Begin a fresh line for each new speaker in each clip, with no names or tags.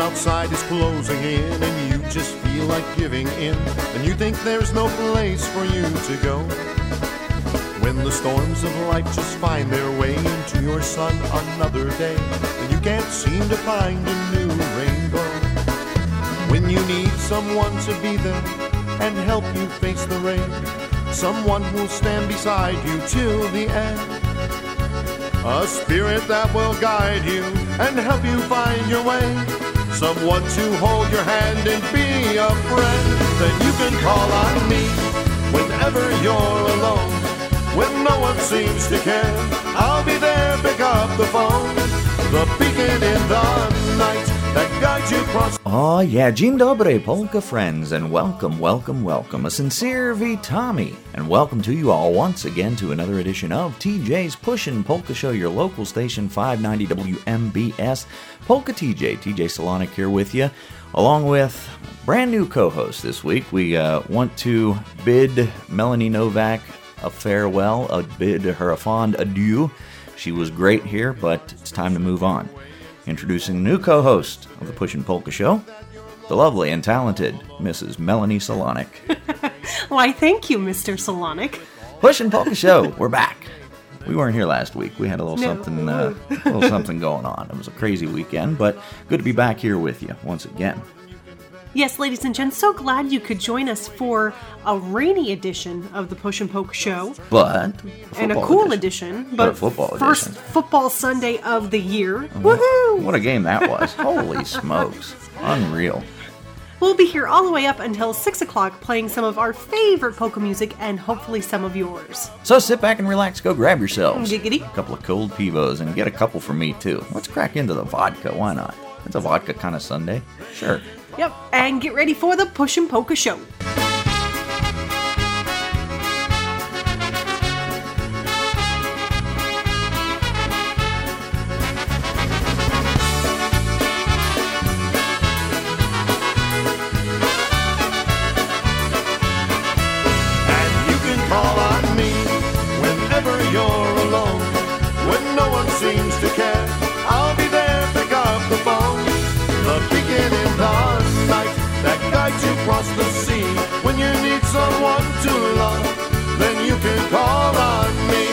outside is closing in and you just feel like giving in, and you think there's no place for you to go. When the storms of life just find their way into your sun another day, and you can't seem to find a new rainbow. When you need someone to be there and help you face the rain, someone who'll stand beside you till the end. A spirit that will guide you and help you find your way. Someone to hold your hand and be a friend. Then you can call on me whenever you're alone. When no one seems to care, I'll be there, pick up the phone. The beacon in the night that guides you across.
Oh yeah, Dzień dobry, polka friends, and welcome, welcome, welcome. A sincere Witamy, and welcome to you all once again to another edition of TJ's Pushin' Polka Show, your local station, 590 WMBS. Polka TJ Solonic here with you, along with brand new co-host this week. We want to bid Melanie Novak a farewell, bid her a fond adieu. She was great here, but it's time to move on. Introducing the new co-host of the Pushin' Polka Show, the lovely and talented Mrs. Melanie Solonic.
Why, thank you, Mr. Solonic.
Pushin' Polka Show, we're back. We weren't here last week. We had a little something going on. It was a crazy weekend, but good to be back here with you once again.
Yes, ladies and gents, so glad you could join us for a rainy edition of the Pushin' Polka Show.
And
a cool edition. But
a football
first
edition.
Football Sunday of the year. Woohoo!
What a game that was. Holy smokes. Unreal.
We'll be here all the way up until 6 o'clock playing some of our favorite polka music and hopefully some of yours.
So sit back and relax, go grab yourselves
Giggity.
a couple of cold pivos and get a couple for me too. Let's crack into the vodka, why not? It's a vodka kind of Sunday. Sure.
Yep, and get ready for the Pushin' Polka Show.
Seems to care, I'll be there, pick up the phone. The beacon in the night that guides you across the sea. When you need someone to love, then you can call on me.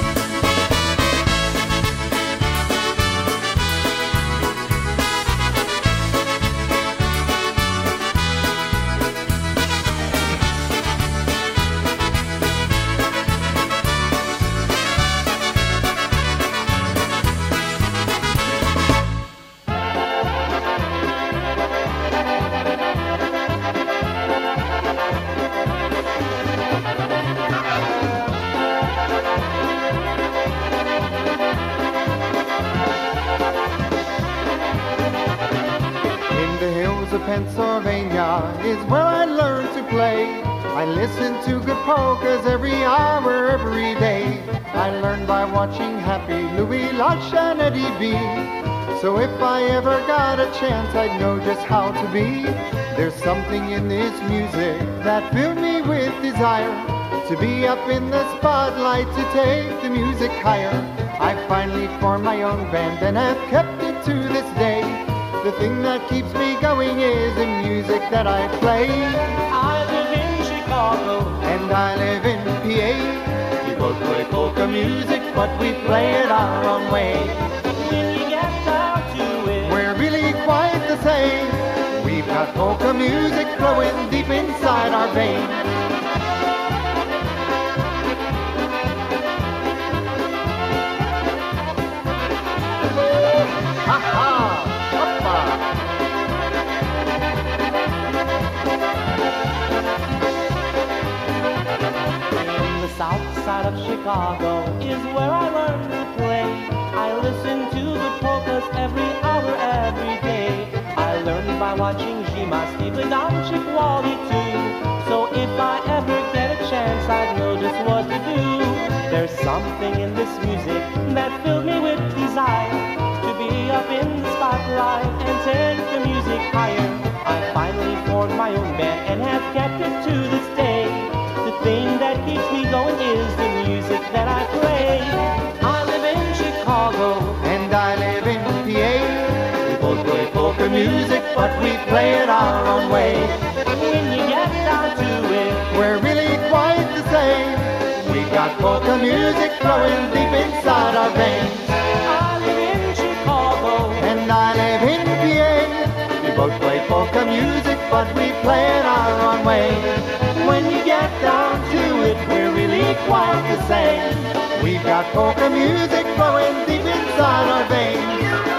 Pennsylvania is where I learned to play. I listen to good polkas every hour, every day. I learned by watching Happy Louie, Lash, and Eddie B. So if I ever got a chance, I'd know just how to be. There's something in this music that filled me with desire to be up in the spotlight, to take the music higher. I finally formed my own band and have kept it to this day. The thing that keeps me going is the music that I play.
I live in Chicago
and I live in PA.
We both play polka music,
but we play it our own way.
When you get down to it,
we're really quite the same. We've got polka music flowing deep inside our veins. Ha-ha!
South side of Chicago is where I learned to play. I listen to the polkas every hour, every day. I learned by watching Zima, Steve Ledanchik, Wally too. So if I ever get a chance, I'd know just what to do. There's something in this music that filled me with desire to be up in the spotlight and take the music higher. I finally formed my own band and have kept it to this day. The thing that keeps me going is the music that I play. I live in Chicago
and I live in PA.
We both play polka music,
play it our own way.
When you get down to it,
We're really quite the same. We got polka music flowing deep inside our veins.
I live in Chicago.
And I live in PA. We both play polka music, but we play it our own way.
When you get down to it, we're really quite the same.
We've got polka music flowing deep inside our veins.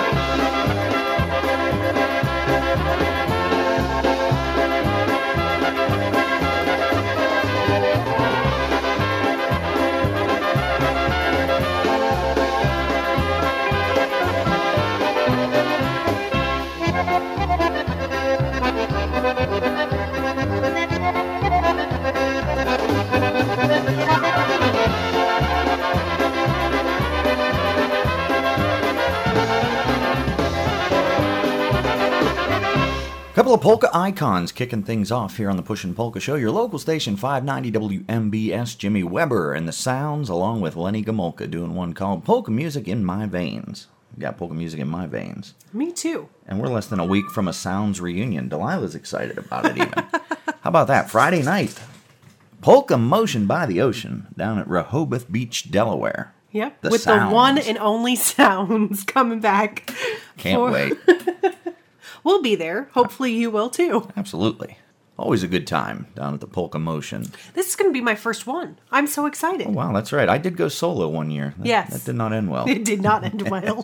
Couple of polka icons kicking things off here on the Pushin' Polka Show. Your local station 590 WMBS, Jimmy Weber and the Sounds, along with Lenny Gomulka, doing one called Polka Music in My Veins. Got polka music in my veins.
Me too.
And we're less than a week from a Sounds reunion. Delilah's excited about it even. How about that? Friday night, Polka Motion by the Ocean down at Rehoboth Beach, Delaware.
Yep.
The
With
Sounds.
the one and only Sounds coming back.
Can't wait.
We'll be there. Hopefully you will too.
Absolutely. Always a good time down at the Polka Motion.
This is going to be my first one. I'm so excited.
Oh, wow, that's right. I did go solo one year.
Yes.
That did not end well.
It did not end well.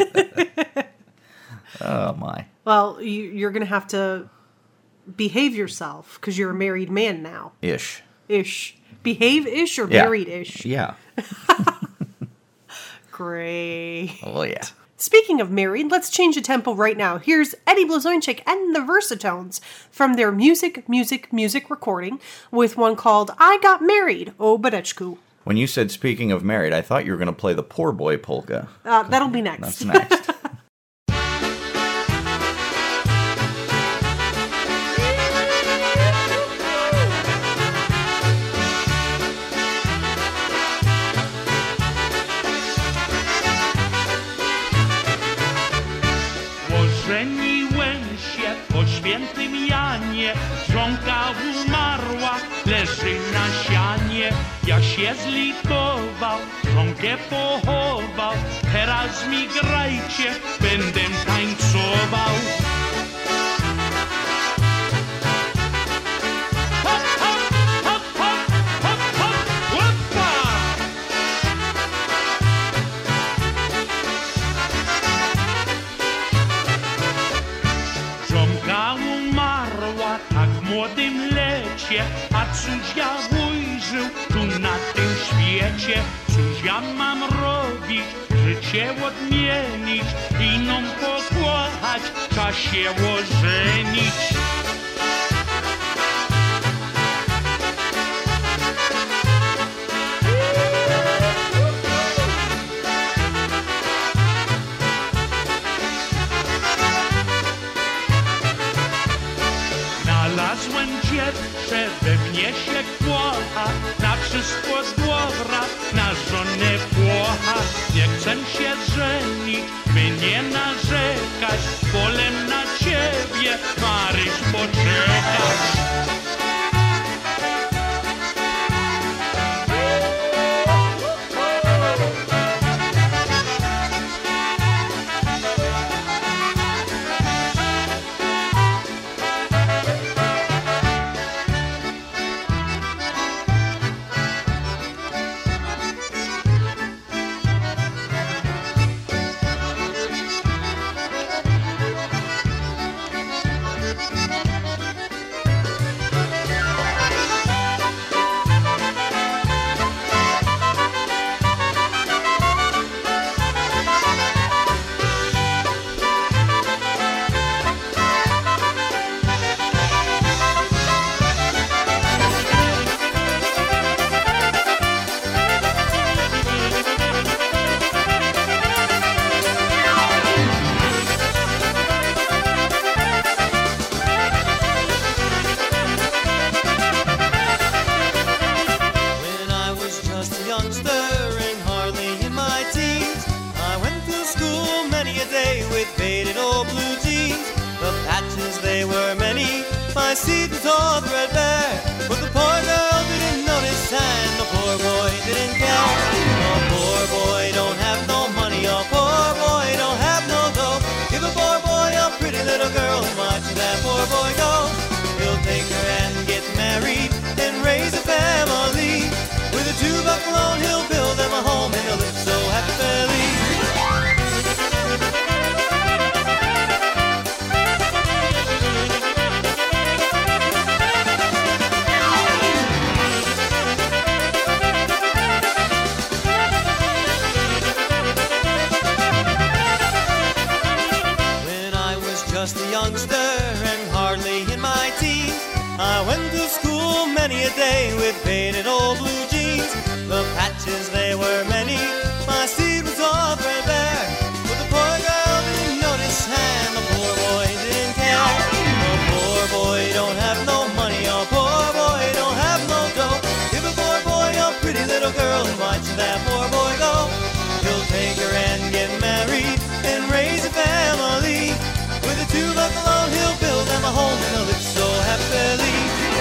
Oh, my.
Well, you're going to have to behave yourself because you're a married man now.
Ish.
Ish. Behave-ish or
Yeah.
married-ish?
Yeah.
Great.
Oh, yeah.
Speaking of married, let's change the tempo right now. Here's Eddie Blazonczyk and the Versatones from their music recording with one called I Got Married, O Badeczku.
When you said speaking of married, I thought you were going to play the Poor Boy Polka.
That'll be next.
That's next.
Ożeniłem się po świętym Janie, żonka umarła, leży na sianie. Ja się zlitował, żonkę pochował, teraz mi grajcie, będę tańcował. Hop, hop, hop, hop, hop, hop, łopa! Żonka umarła tak w młodym lecie, a cóż ja ujrzył tu na tym świecie? Cóż ja mam robić, życie odmienić, inną pokochać, czas się ożenić. Znalazłem dziewczę, we mnie się kocha, na wszystko dobra, na żonę płocha. Nie chcę się żenić, by nie narzekać, wolę na ciebie, Maryś,
seat was all threadbare, but the poor girl didn't notice and the poor boy didn't care. Oh, poor boy don't have no money, oh, poor boy don't have no dough. Give a poor boy a pretty little girl and watch that poor boy go. He'll take her and get married and raise a family. With a $2 loan he'll build them a home and he'll live so happily. Just a youngster and hardly in my teens, I went to school many a day with faded old blue jeans. The patches, they were many, my seat was all threadbare, but the poor girl didn't notice and the poor boy didn't care. The poor boy don't have no money, oh, poor boy don't have no dough. Give a poor boy a pretty little girl and watch that poor boy go. He'll take her and get married and raise a family. With a $2 loan he'll build them a home and he'll live so happily.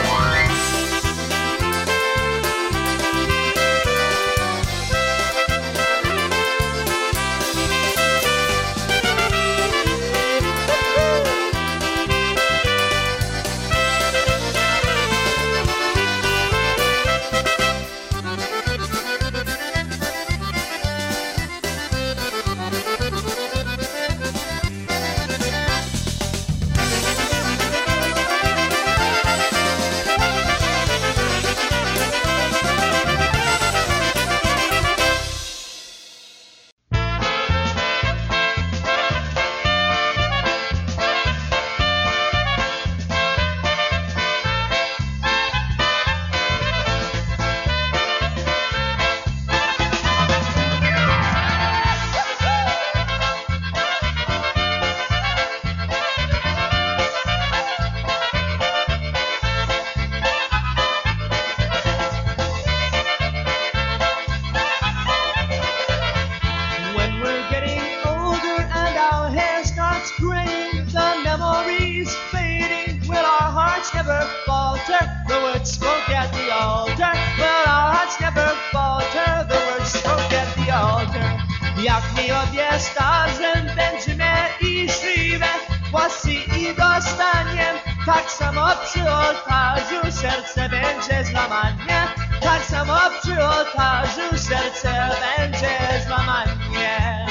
Jak mi odje starzem, będziemy i żywe, włosy i dostaniem. Tak samo przy ołtarzu serce będzie złamanie. Tak samo przy ołtarzu serce będzie złamanie.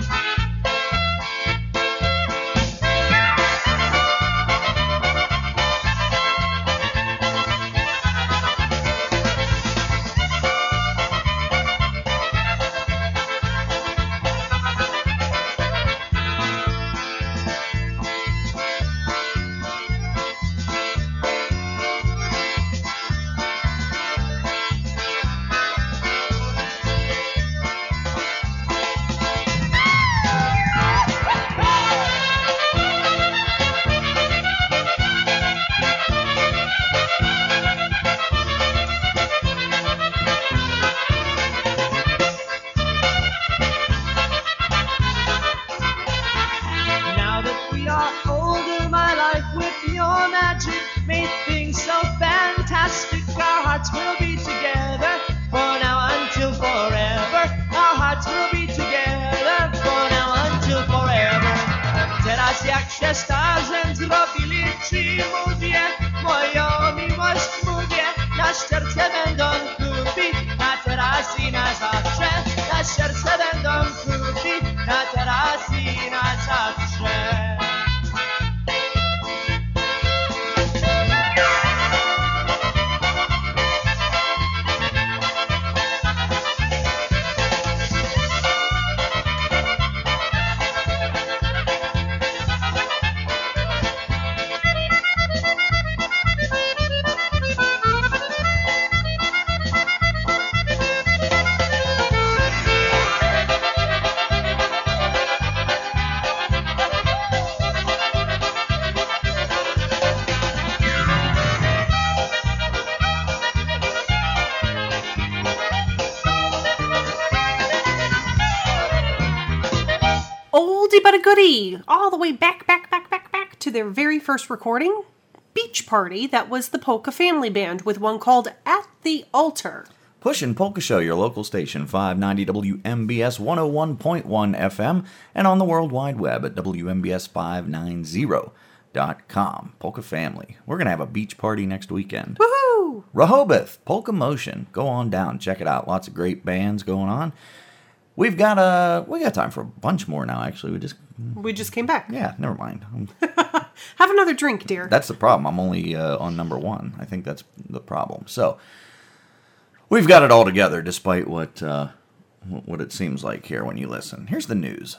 Jak się starzem zrobili ci mówię, moją miłość mówię, na serce będą kupi, na teraz i na zawsze, na serce będą kupi, na teraz i na zawsze.
Oldie but a goodie, all the way back to their very first recording. Beach Party. That was the Polka Family Band with one called At the Altar.
Pushin' Polka Show, your local station, 590 WMBS 101.1 FM, and on the World Wide Web at WMBS590.com. Polka Family. We're going to have a beach party next weekend.
Woohoo!
Rehoboth, Polka Motion. Go on down, check it out. Lots of great bands going on. We got time for a bunch more now, actually.
We just came back.
Yeah, never mind.
Have another drink, dear.
That's the problem. I'm only on number one. I think that's the problem. So, we've got it all together, despite what it seems like here when you listen. Here's the news.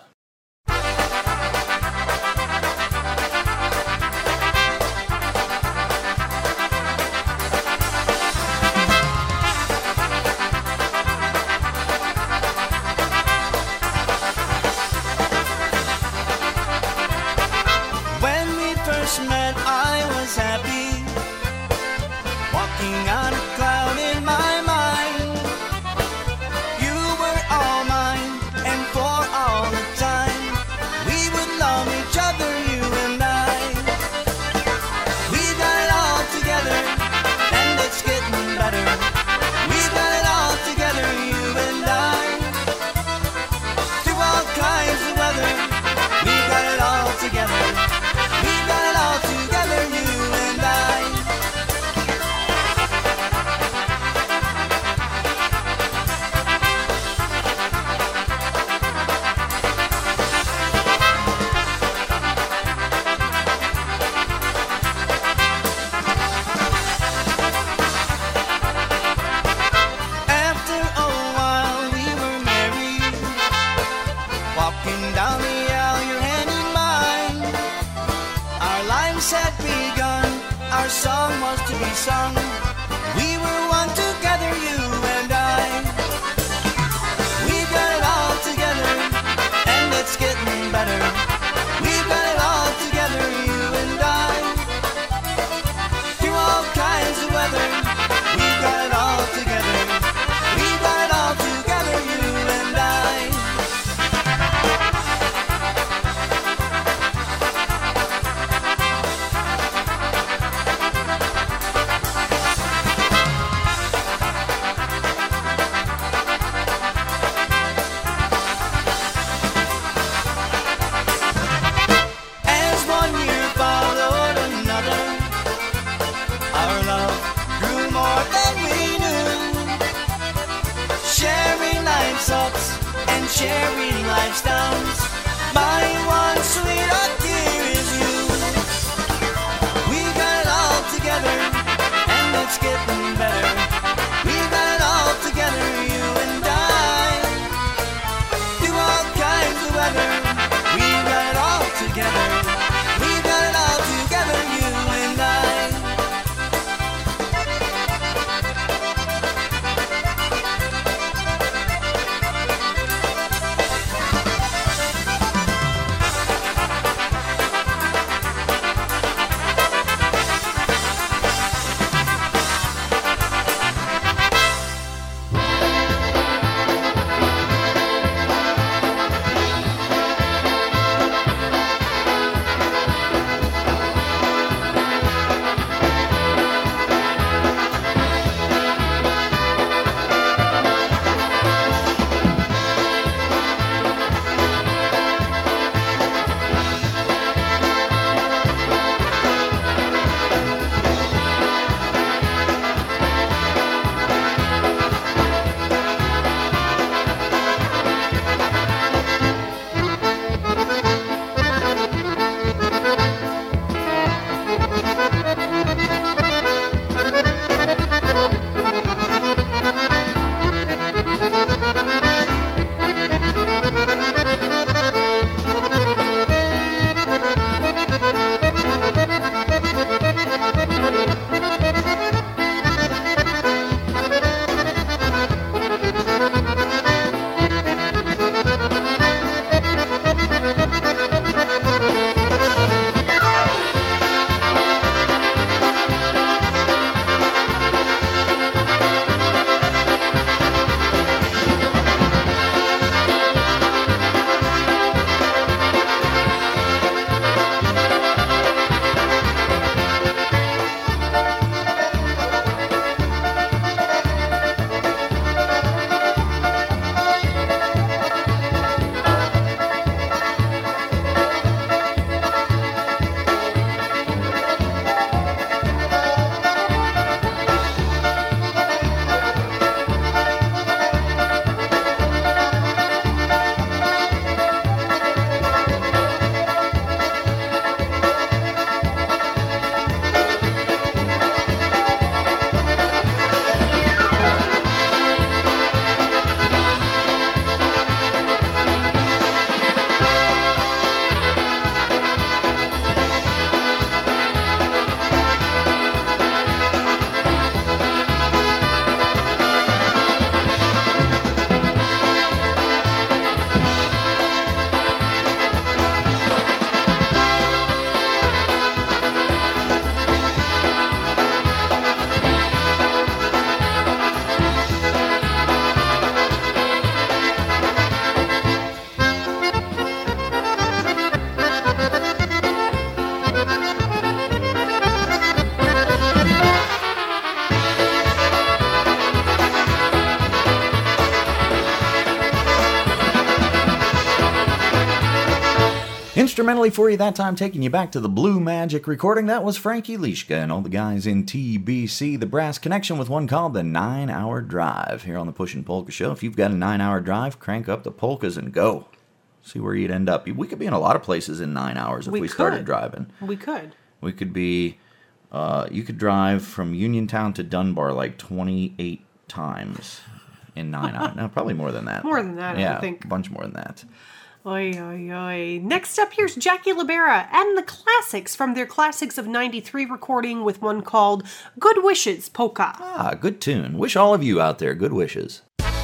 Instrumentally for you that time, taking you back to the Blue Magic recording, that was Frankie Lischka and all the guys in TBC, the Brass Connection, with one called the 9 Hour Drive here on the Pushin' Polka Show. If you've got a 9-hour drive, crank up the polkas and go. See where you'd end up. We could be in a lot of places in 9 hours if we started driving.
We could.
We could be, you could drive from Uniontown to Dunbar like 28 times in 9 hours. No, probably more than that.
More than that,
yeah,
I think.
A bunch more than that.
Oy, oy, oy. Next up, here's Jackie Libera and the Classics from their Classics of 93 recording with one called Good Wishes Polka.
Ah, good tune. Wish all of you out there good wishes.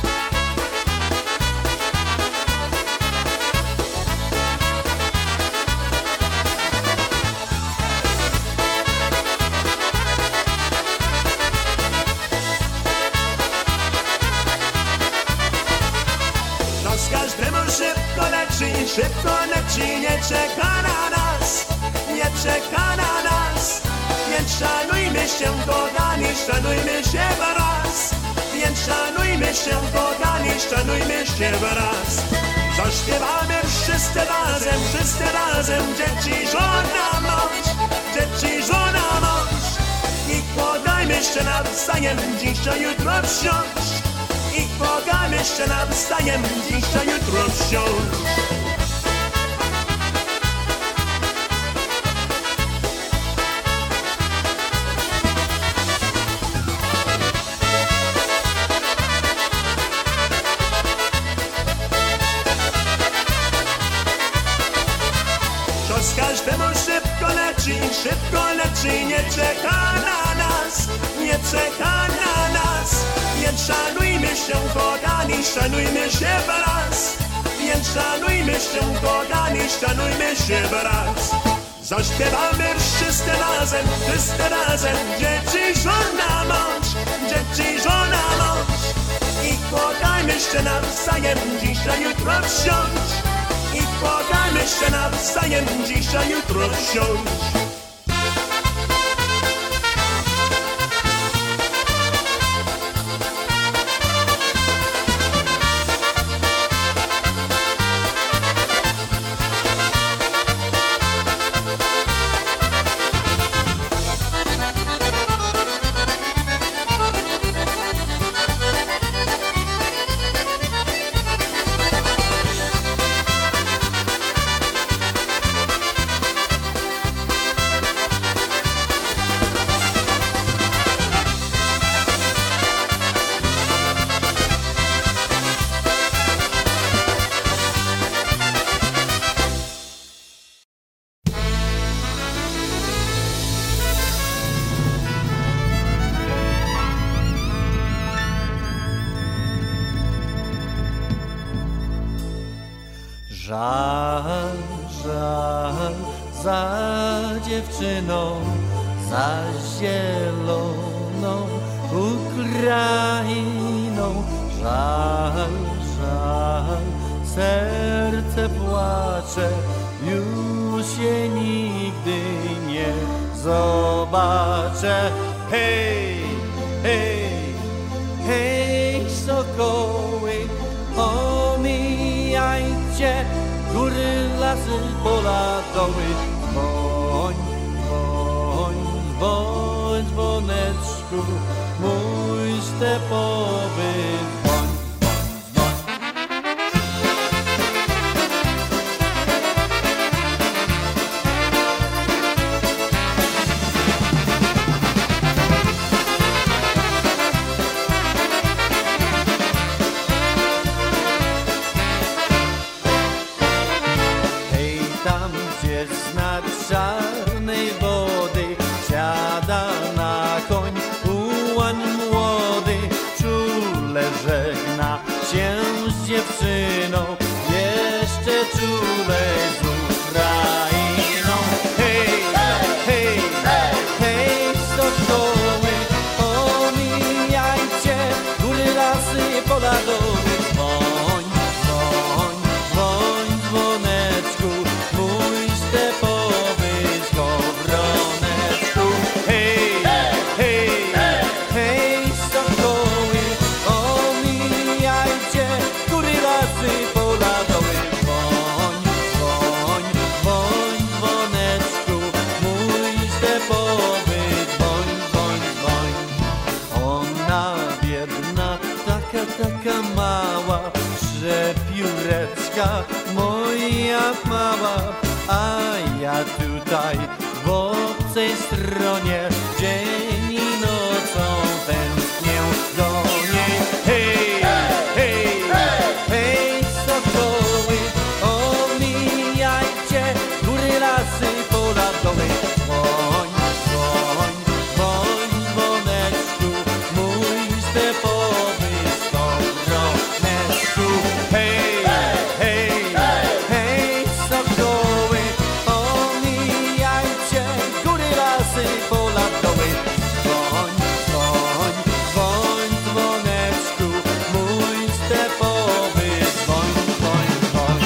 Szybko leci, nie czeka na nas, nie czeka na nas. Więc szanujmy się, kochani, szanujmy się wraz. Więc szanujmy się, kochani, szanujmy się wraz. Zaśpiewamy wszyscy razem, dzieci, żona, mąż, dzieci, żona, mąż. I podajmy się nawzajem, dzisiaj, jutro wsiąść. I podajmy się nawzajem, dzisiaj, jutro wsiąść. Każdemu szybko leci, nie czeka na nas, nie czeka na nas. Więc szanujmy się, kochani, szanujmy się wraz. Więc szanujmy się, kochani, szanujmy się wraz. Zaśpiewamy wszyscy razem, dzieci, żona, mąż, dzieci, żona, mąż. I kochajmy się nawzajem, dzisiaj, jutro wsiąść. I kochajmy się nawzajem, dzisiaj, jutro wsiąść.
Żal, żal za dziewczyną, za zieloną Ukrainą. Żal, żal, serce płacze, już się nigdy nie zobaczę. Hej, hej, hej, sokoły, omijajcie góry, lasy, pola, doły. Bądź, bądź, bądź, dzwoneczku, mój stepowy dzwoń. Czarnej wody siada na koń ułań młody, czule żegna się z dziewczyną, jeszcze czule z Ukrainą. Hej, hej, hej, sokoły, omijajcie góry, lasy, pola, doły. Dzwoń, dzwoń, dzwoń, dzwoneczku, mój stepowy. Pola, doły, dzwoń, dzwoń. mała, a ja tutaj w obcej stronie dzień i nocą tęsknię do niej. Hej, hej, hej, sokoły, omijajcie góry, lasy, pola, doły. Woń, woń, woń, dzwoneczku, mój stepowy skowroneczku. Hej, hej, hej, sokoły, omijajcie góry, lasy, pola, doły. Woń, woń, woń, dzwoneczku, mój stepowy dzwoń, dzwoń, dzwoń.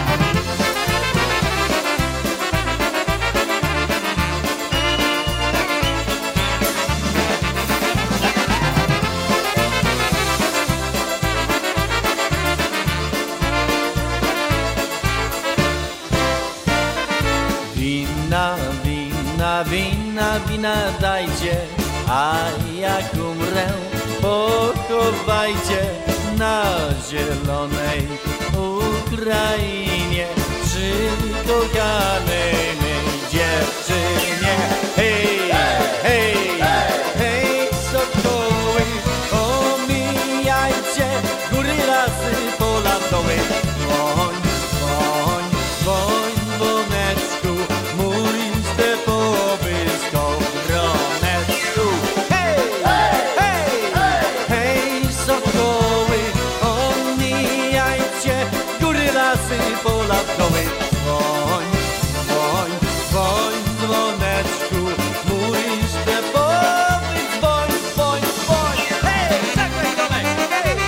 Wina, wina, wina, wina dajcie, a jak umrę, pochowajcie na zielonej Ukrainie przy kochanej mej dziewczynie. Hej, hej, hej, sokoły, omijajcie góry, lasy, pola, doły. Woń, woń, woń, dzwoneczku, mój stepowy skowroneczku. Hej, hej, hej, sokoły, omijajcie góry, lasy, pola, doły. Woń, woń, woń, dzwoneczku, mój stepowy dzwoń, dzwoń, dzwoń. Hej, zagraj domek, hej!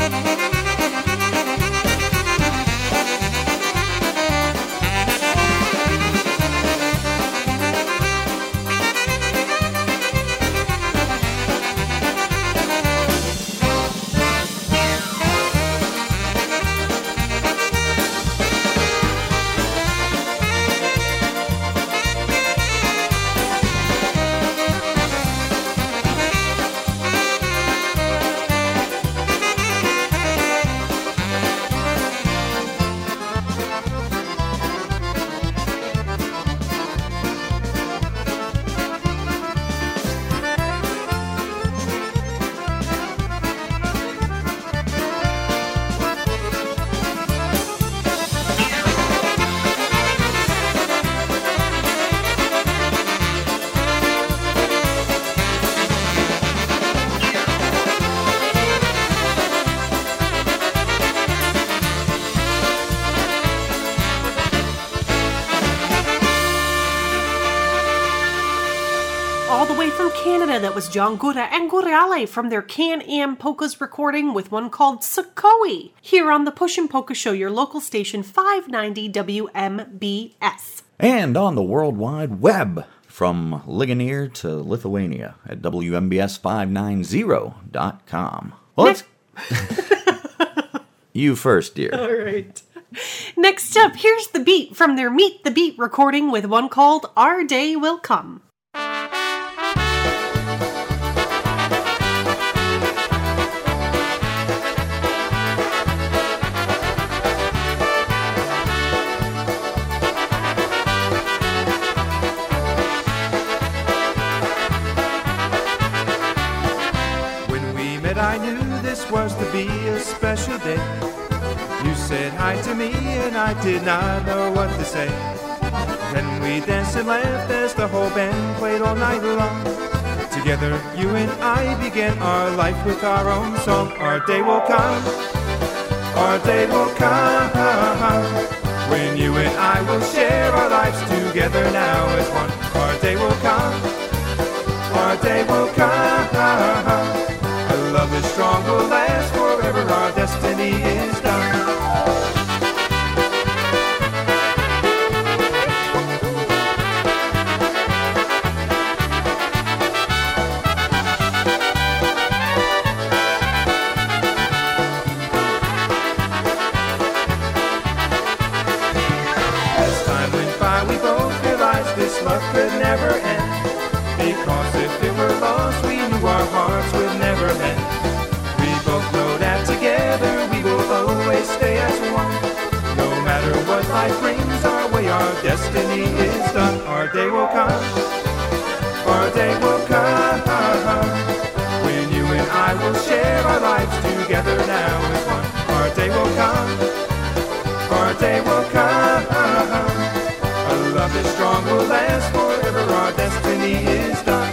All the way from Canada, that was John Gura and Gurale from their Can-Am Polkas recording with one called Sokoe, here on the Pushin' Polka Show, your local station 590 WMBS.
And on the World Wide Web, from Ligonier to Lithuania at WMBS590.com. Well, let's... You first, dear.
All right. Next up, here's The Beat from their Meet the Beat recording with one called Our Day Will Come.
I knew this was to be a special day. You said hi to me and I did not know what to say. Then we danced and laughed as the whole band played all night long. Together you and I began our life with our own song. Our day will come, our day will come, when you and I will share our lives together now as one. Our day will come, our day will come. Our love is strong, will last forever, our destiny is done. As time went by, we both realized this love could never end. Because if it were lost, we knew our hearts would never mend. We both know that together we will always stay as one. No matter what life brings, day our destiny is done. Our day will come, our day will come, when you and I will share our lives together now as one. Our day will come, our day will come, a love that's strong will last forever. Our destiny is done.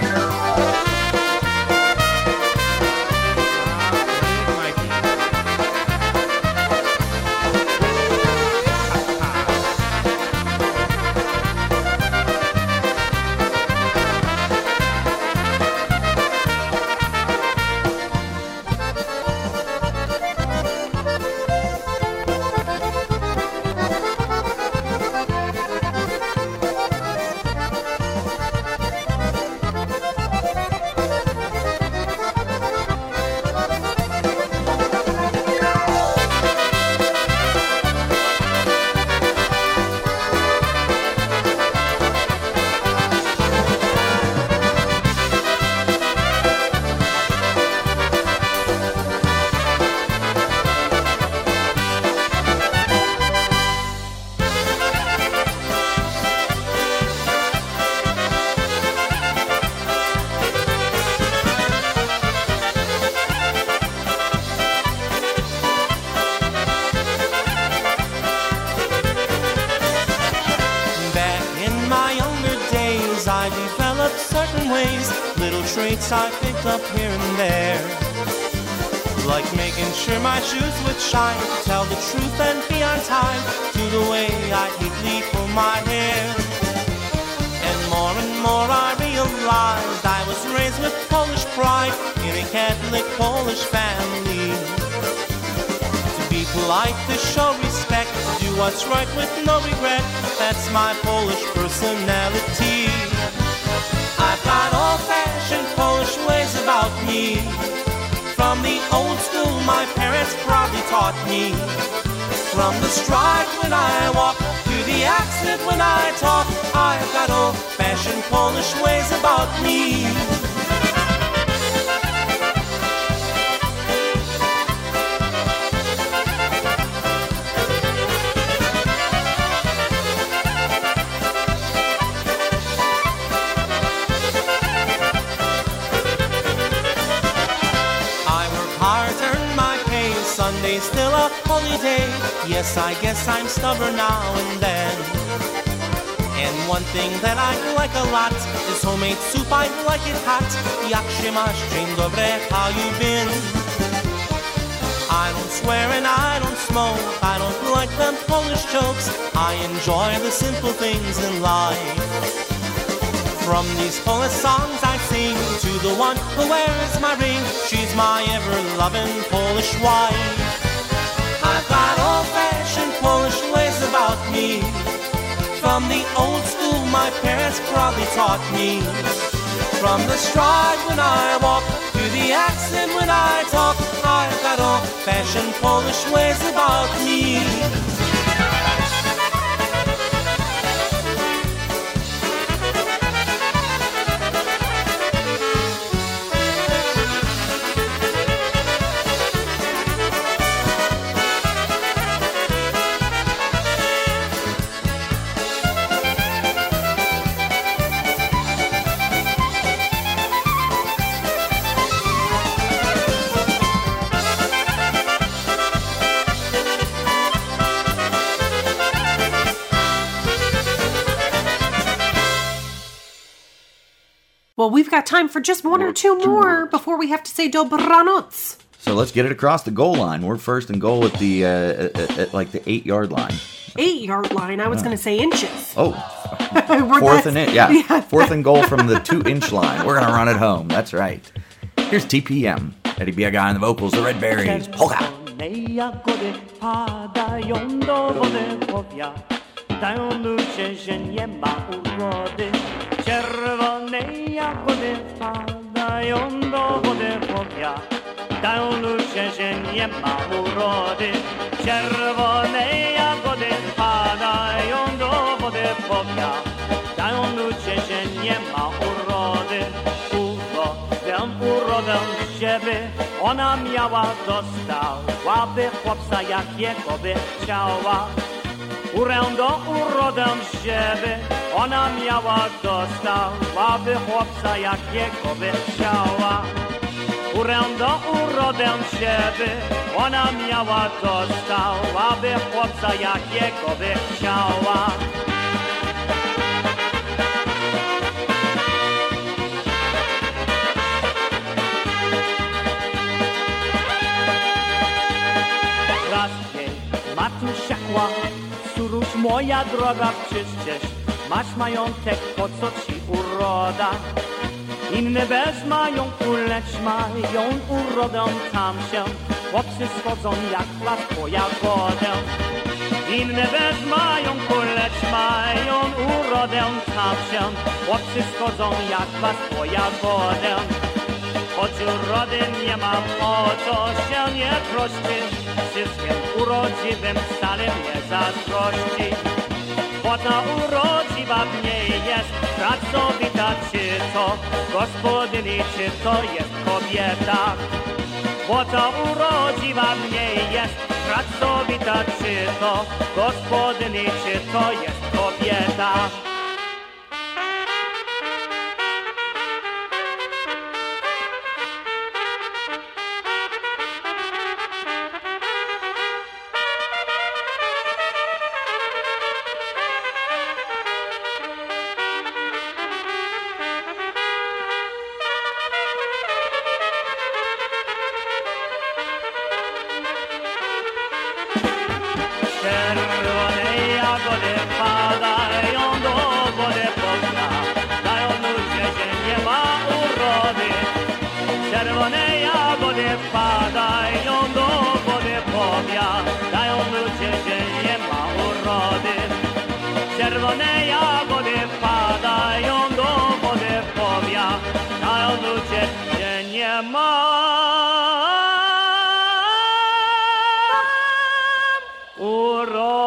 Traits I picked up here and there, like making sure my shoes would shine, tell the truth and be on time, to the way I neatly pull my hair. And more I realized I was raised with Polish pride in a Catholic Polish family. To be polite, to show respect, to do what's right with no regret, that's my Polish personality. I've got old-fashioned Polish ways about me. From the old school my parents proudly taught me. From the stride when I walk to the accent when I talk, I've got old-fashioned Polish ways about me. Sunday's still a holiday. Yes, I guess I'm stubborn now and then. And one thing that I like a lot is homemade soup. I like it hot. Jak się masz? Dzień dobry, how you been? I don't swear and I don't smoke. I don't like them Polish jokes. I enjoy the simple things in life. From these Polish songs I sing to the one who wears my ring. She's my ever-loving Polish wife. I've got old-fashioned Polish ways about me. From the old school my parents proudly taught me. From the stride when I walk to the accent when I talk, I've got old-fashioned Polish ways about me.
Well, we've got time for just one or two more before we have to say dobranoc.
So let's get it across the goal line. We're first and goal at the at like the 8-yard line.
8-yard line? I was going to say inches.
Oh, fourth and fourth and goal from the 2-inch line. We're going to run it home. That's right. Here's TPM. Eddie Biega on the vocals, the Red Berries. Polka.
Czerwone jagody wpadają do wody popia. Dają ludzie, że nie ma urody. Czerwone jagody wpadają do wody popia. Dają ludzie, że nie ma urody. Urodę żeby ona miała, dostałaby chłopca, jakiego by chciała. Urędo urodę zieby, ona miała dostała, by chłopca jakiego by chciała. Urędo urodę zieby, ona miała dostała, by chłopca jakiego by chciała. Raz jej matusia kła, córuś moja droga, przecież masz majątek, po co ci uroda? Inne bez majątku, lecz mają urodę tam się, chłopcy schodzą jak las po jagodę. Inne bez majątku, lecz mają urodę tam się, chłopcy schodzą jak las po jagodę. Choć urody nie mam, o to się nie troszczy, wszystkim urodziwym wcale nie zazdrości. Bo ta urodziwa w niej jest pracowita, czy to gospodyni, czy to jest kobieta. Bo ta urodziwa w niej jest pracowita, czy to gospodyni, czy to jest kobieta. Czerwone jagody padają do wody, powiadają ludzie, że nie ma urody. Czerwone jagody padają do wody, powiadają ludzie, że nie ma urody.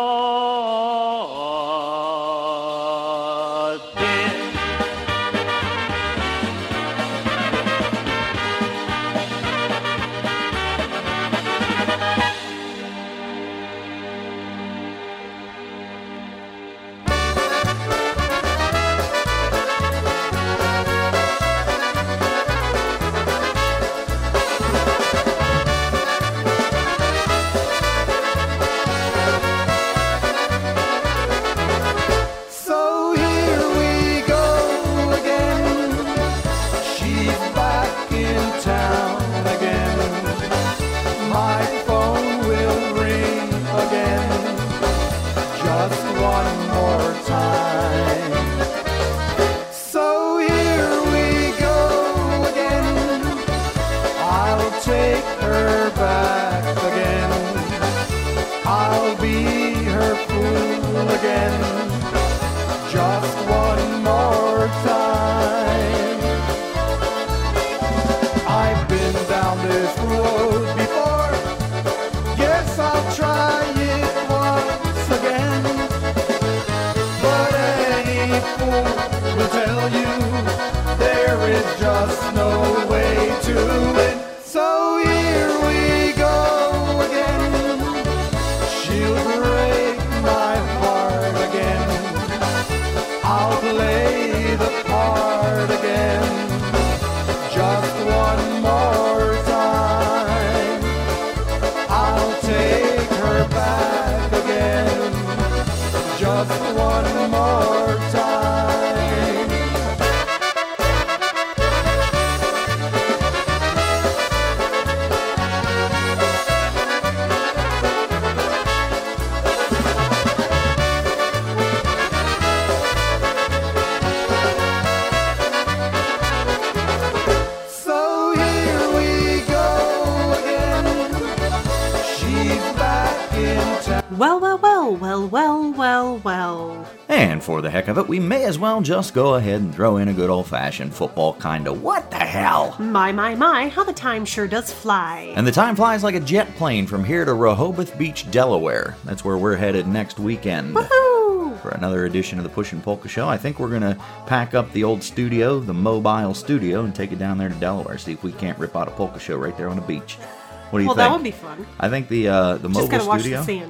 Well.
And for the heck of it, we may as well just go ahead and throw in a good old-fashioned football kind of what the hell.
My, how the time sure does fly.
And the time flies like a jet plane from here to Rehoboth Beach, Delaware. That's where we're headed next weekend.
Woohoo!
For another edition of the Pushin' Polka Show. I think we're going to pack up the old studio, the mobile studio, and take it down there to Delaware. See if we can't rip out a polka show right there on the beach. What do you think?
Well, that would be fun.
I think the mobile
just gotta watch
studio.
The sand.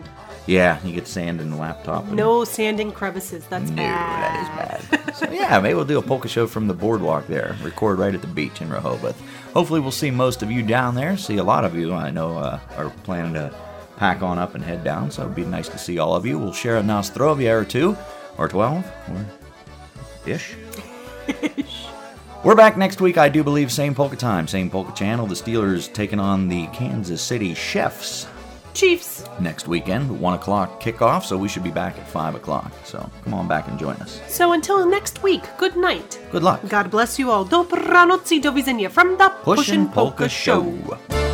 Yeah, you get sand in the laptop.
No sand in crevices. That's
No,
bad.
that is bad. So yeah, maybe we'll do a polka show from the boardwalk there. Record right at the beach in Rehoboth. Hopefully we'll see most of you down there. See a lot of you, I know, are planning to pack on up and head down. So it'd be nice to see all of you. We'll share a Nostrovia or 2 or 12 or ish. We're back next week, I do believe. Same polka time, same polka channel. The Steelers taking on the Kansas City Chiefs.
Chiefs.
Next weekend, 1 o'clock kickoff, so we should be back at 5 o'clock. So come on back and join us.
So until next week, good night.
Good luck.
God bless you all. Dobranoc, do widzenia from the
Pushin' Polka Show.